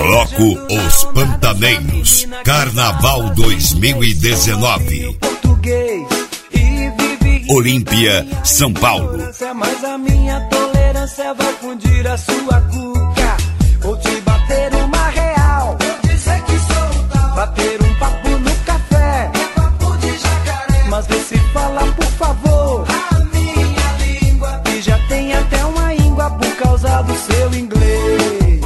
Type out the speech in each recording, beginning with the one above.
Bloco Os Pantaneiros, Carnaval 2019. Olímpia, São Paulo. Mas a minha tolerância vai fundir a sua cuca. Vou te bater uma real. Vou dizer que sou tal. Bater um papo no café. É papo de jacaré. Mas vê se fala, por favor, a minha língua. E já tem até uma íngua por causa do seu inglês.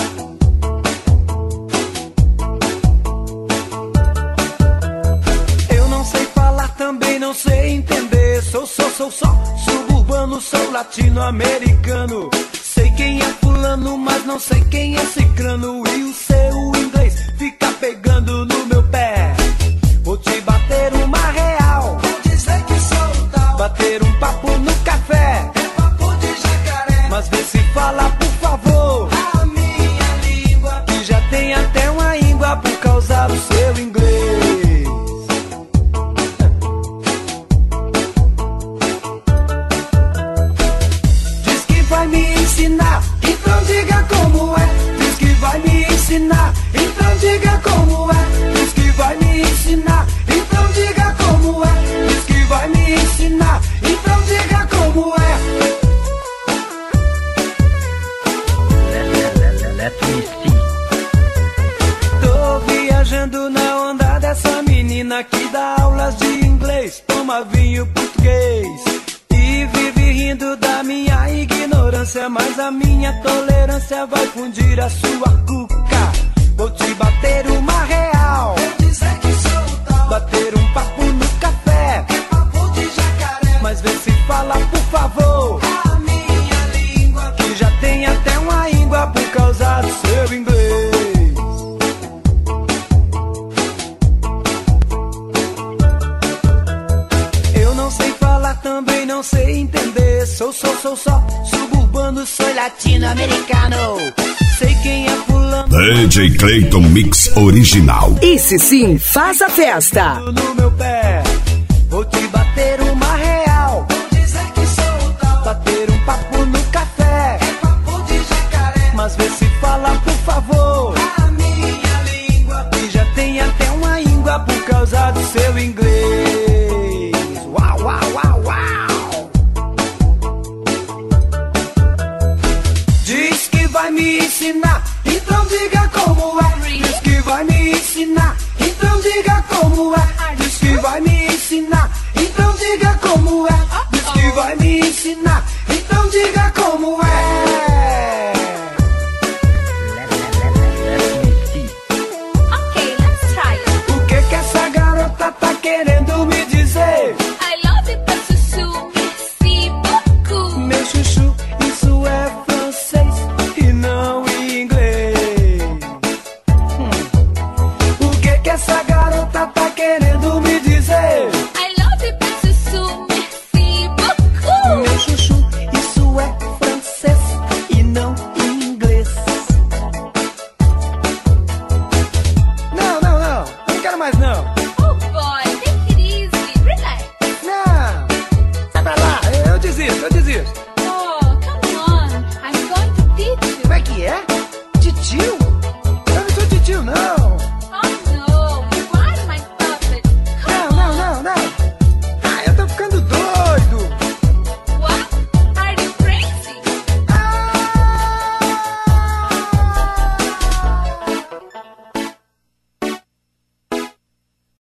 Eu não sei falar, também não sei entender. Sou só suburbano, sou latino-americano. Sei quem é fulano, mas não sei quem é cicrano. E o seu inglês fica pegando no meu pé. Vou te bater uma real. Vou dizer que sou tal. Bater um papo no café. É papo de jacaré. Mas vê se fala, por favor, a minha língua. Que já tem até uma íngua por causa do seu inglês. Vai me ensinar, então diga como é. Diz que vai me ensinar, então diga como é. Diz que vai me ensinar, então diga como é. Diz que vai me ensinar, então diga como é. Let me see. Tô viajando na onda dessa menina que dá aulas de inglês, toma vinho português e vive rindo da minha ignorância. Mas a minha tolerância vai fundir a sua cuca. Vou te bater uma real. Vou dizer que sou tal. Bater um papo no café. É papo de jacaré. Mas vê se fala, por favor, a minha língua. Que já tem até uma íngua por causa do seu inglês. Eu não sei falar, também não sei entender. Sou só suburbano, sou latino-americano. Sei quem é fulano. DJ Clayton Mix Original. Esse sim faz a festa. No meu pé, vou te bater uma real. Vou dizer que sou tal. Bater um papo no café. É papo de jacaré. Mas vê se fala, por favor, a minha língua. E já tem até uma íngua por causa do seu inglês. Uau, uau, uau, uau. Diz que vai me ensinar, então diga como é. Diz que vai me ensinar, então diga como é. Diz que vai me ensinar, então diga como é. Diz que vai me ensinar, então diga como é. Okay, let's try. O que essa garota tá querendo me dizer? I love it, but chuchu, merci beaucoup. Meu chuchu, isso é francês e não inglês. O que essa garota tá querendo me dizer? I love it, but chuchu, merci beaucoup. Meu chuchu, isso é francês e não inglês. Não, eu não quero mais não. Oh boy, take it easy, relax. Não, sai pra lá, eu desisto.